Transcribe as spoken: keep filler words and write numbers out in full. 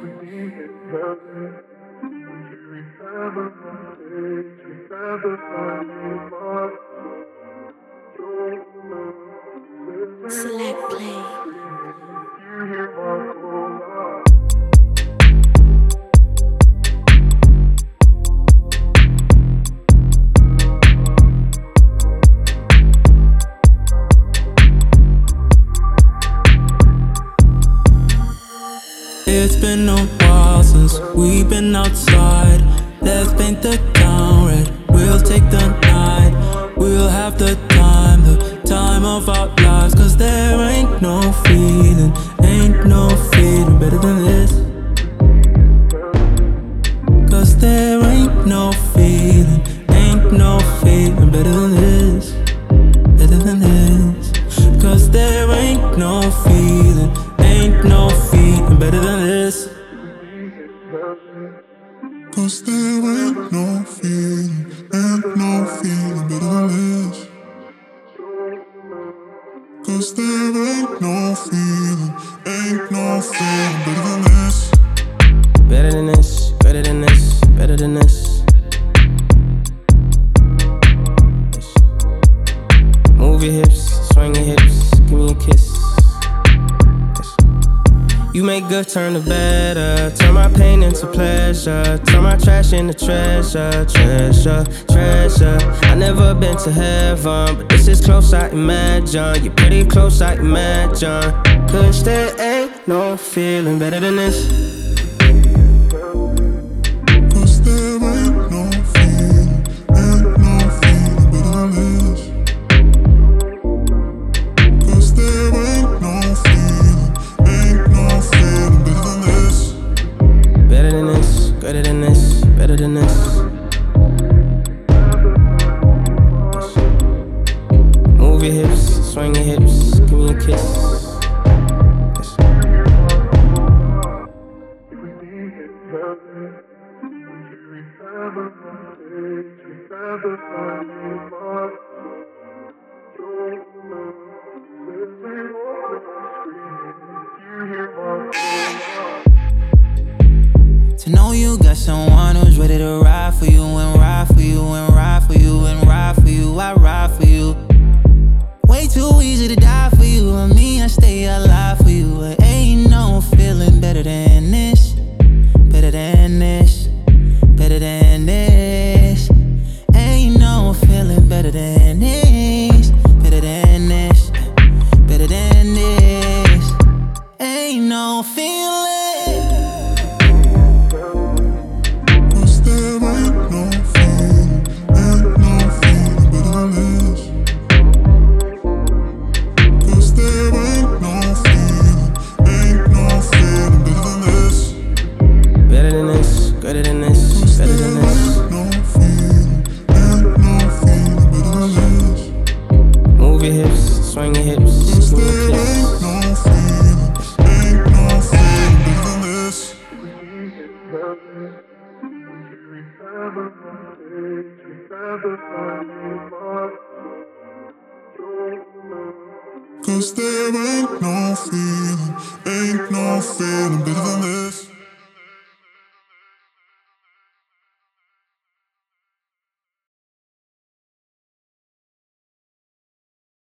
Select play. It's been a while since we've been outside. Let's paint the town red. We'll take the night. We'll have the time, the time of our lives. Cause there ain't no feeling, ain't no feeling better than this. Cause there ain't no feeling, ain't no feeling better than this. Better than this. Cause there ain't no feeling, ain't no feeling better than this. Cause there ain't no feeling, ain't no feeling better than this. Cause there ain't no feeling, ain't no feeling better than this. Better than this, better than this, better than this. Move your hips, swing your hips, give me a kiss. You make good turn to better, turn my pain into pleasure, turn my trash into treasure, treasure, treasure. I never been to heaven, but this is close I imagine. You're pretty close I imagine. Cause there ain't no feeling better than this. Cause there ain't no feeling, ain't no feeling better than this. Cause there ain't no feeling, ain't no feeling better than this. Better than this, greater than this, better than this. Move your hips, swing your hips, give me a kiss. To know you got someone who's ready to ride for you and ride for you and ride for you and ride for you. I ride for you. Way too easy to die for you. I mean, I stay alive for you. But ain't no feeling better than this. Better than this. Better than this. Ain't no feeling better than this. Better than this. Better than this. Ain't no feeling. Cause there ain't no feeling, ain't no feeling better than this. Cause there ain't no feeling, ain't no feeling better than this. Better than this, greater than this, Cause better there than this. ain't no feeling, ain't no feeling better than this. Move your hips, swing your hips, Cause give me a there kiss. ain't no feeling, ain't no feeling better than this. Cause there ain't no feeling, ain't no feeling better than this.